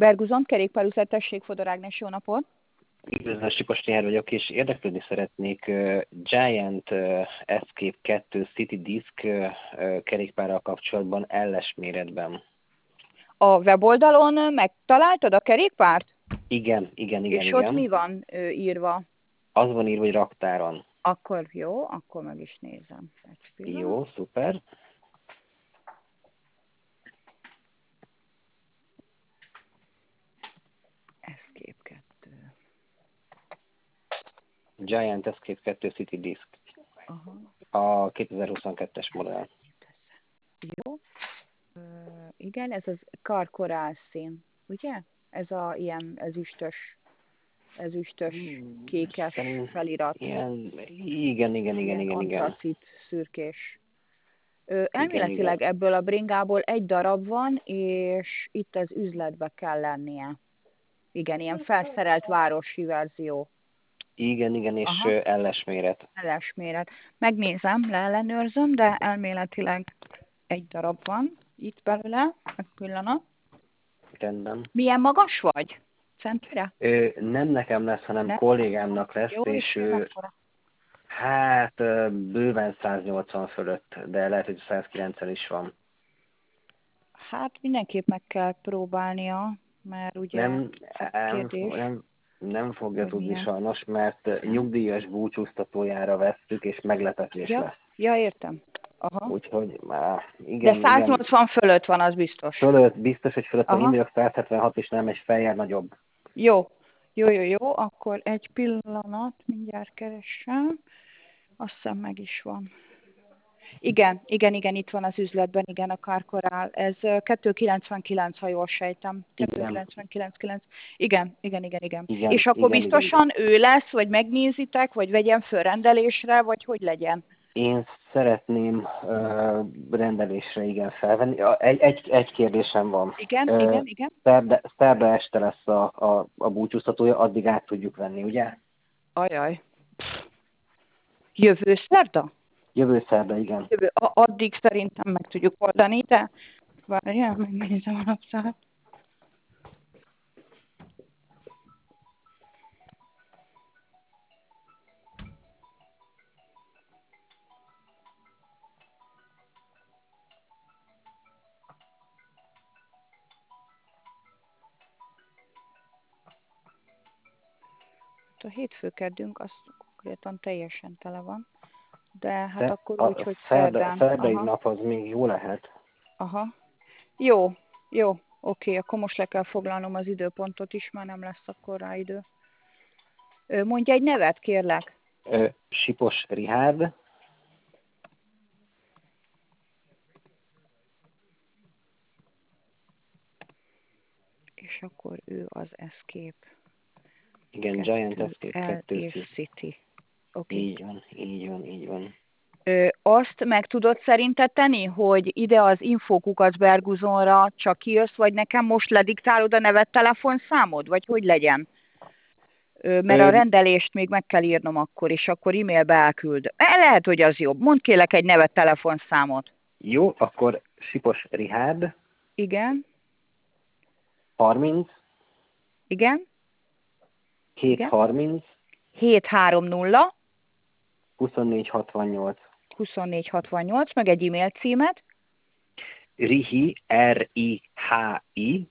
Berguzon, kerékpárúszár, tessék, Fodor Ágnes, jó napot! Üdvözlöm, Sipos Tihár vagyok, és érdeklődni szeretnék Giant Escape 2 City Disc kerékpárral kapcsolatban LS méretben. A weboldalon megtaláltad a kerékpárt? Igen. És ott mi van írva? Az van írva, hogy raktáron. Akkor jó, akkor meg is nézem. Jó, szuper. Escape 2. Giant Escape 2 City Disc. Aha. A 2022-es modell. Jó. Igen, ez az karkorál szín, ugye? Ez a ilyen ezüstös kékes felirat. Igen. Antracit, szürkés. Igen. Elméletileg ebből a bringából egy darab van, és itt az üzletbe kell lennie. Igen, ilyen felszerelt városi verzió. Igen, és Aha. LS méret. LS méret. Megnézem, leellenőrzöm, de elméletileg egy darab van itt belőle. Egy pillanat. Rendben. Milyen magas vagy? Centire? Nem nekem lesz, hanem Nem? kollégámnak lesz, Jó, és ő mekkora? hát bőven 180 fölött, de lehet, hogy 190 is van. Hát mindenképp meg kell próbálnia, mert ugye Nem, kérdés, nem fogja hogy tudni milyen. sajnos, mert nyugdíjas búcsúztatójára vesszük, és meglepetés lesz. Ja, értem. Aha. Úgyhogy De igen. 180 fölött van, az biztos. Fölött, biztos, hogy fölött van. Én Aha. vagyok 176, és nem egy fejjel nagyobb. Jó, akkor egy pillanat, mindjárt keresem. Azt hiszem meg is van. Igen, itt van az üzletben, igen, a Karkorál. Ez 299, ha jól sejtem. 299,9. Igen. És akkor biztosan ő lesz, vagy megnézitek, vagy vegyem föl rendelésre, vagy hogy legyen? Én szeretném rendelésre felvenni. Egy kérdésem van. Igen. Szerda este lesz a búcsúztatója, addig át tudjuk venni, ugye? Ajaj. Jövő szerda? Jövő szerda, igen. Addig szerintem meg tudjuk oldani, de várjál, megnézem a napszámot. A hétfőkedünk az konkrétan teljesen tele van, de hát akkor úgy, hogy szerdán. Szerdai nap az még jó lehet. Aha. Jó. Oké, akkor most le kell foglalnom az időpontot is, már nem lesz akkor rá idő. Mondja egy nevet, kérlek. Sipos Rihárd. És akkor ő az Escape. Igen, Giant Escape 2 City. Okay. Így van. Azt meg tudod szerinted tenni, hogy ide az infokukacberguzonra csak kijössz, vagy nekem most lediktálod a nevet, telefonszámod, vagy hogy legyen? Mert a rendelést még meg kell írnom akkor, és akkor e-mailbe elküld. Lehet, hogy az jobb. Mondd kérlek egy nevet, telefonszámot. Jó, akkor Sipos Rihárd. Igen. 30. Igen. 730. 730. 2468. 2468, meg egy e-mail címet. Rihi, R-I-H-I.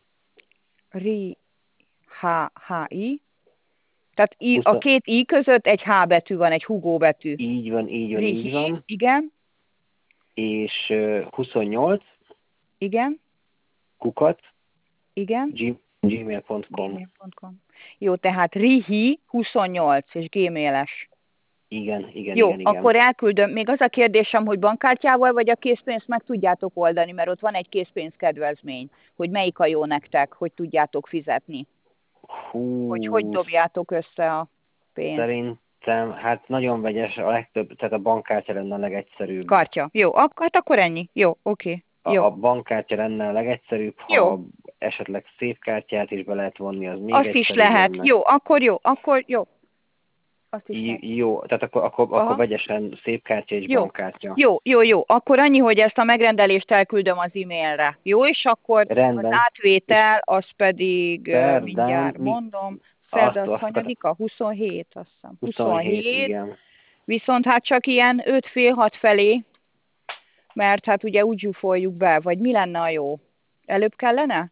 Rihi. Tehát a két i között egy H betű van, egy Hugo betű. Így van. Igen. És 28. Igen. Kukac. Igen. Gmail.com. Jó, tehát Rihi 28 és gmail-es. Igen. Jó, akkor elküldöm. Még az a kérdésem, hogy bankkártyával vagy a készpénzt meg tudjátok oldani, mert ott van egy készpénzkedvezmény, hogy melyik a jó nektek, hogy tudjátok fizetni. Hogy dobjátok össze a pénzt. Szerintem, hát nagyon vegyes, a legtöbb, tehát a bankkártya lenne a legegyszerűbb. Kártya. Jó, hát akkor ennyi. Jó, oké. Jó. A bankkártya lenne a legegyszerűbb, ha esetleg szép kártyát is be lehet vonni, az még azt is lehet. Lenne. Jó. Azt hiszem. Jó, tehát akkor vegyesen szépkártya és Jó. bankkártya. Jó. Akkor annyi, hogy ezt a megrendelést elküldöm az e-mailre. Jó, és akkor Rendben. az átvétel, az pedig Szerdán, mindjárt mondom. Azt Szerda az hanyadika? 27, azt hiszem. 27, igen. Viszont hát csak ilyen 5-5:30 felé, mert hát ugye úgy zsúfoljuk be, vagy mi lenne a jó? Előbb kellene?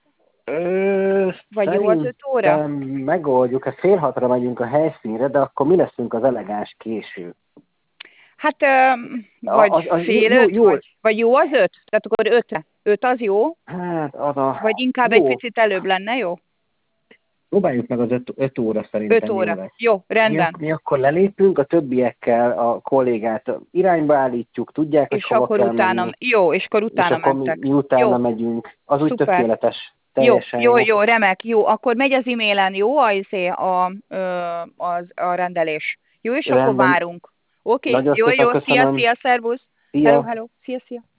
Vagy jó az 5 óra? Megoldjuk, ha 5:30 megyünk a helyszínre, de akkor mi leszünk az elegáns késő? Hát, vagy fél öt, vagy jó az 5? Tehát akkor 5 az jó? Hát, vagy inkább jó. Egy picit előbb lenne, jó? Próbáljuk meg az 5 óra szerintem. 5 óra. Jó, rendben. Mi akkor lelépünk, a többiekkel a kollégát irányba állítjuk, tudják, és hogy hova kell menni. Jó, és akkor utána és akkor mi utána megyünk. Az úgy tökéletes. Jó, remek, jó. Akkor megy az e-mailen, jó, a rendelés. Jó, és rendben. Akkor várunk. Oké, jó, szia, szervusz. Szia. Hello, szia.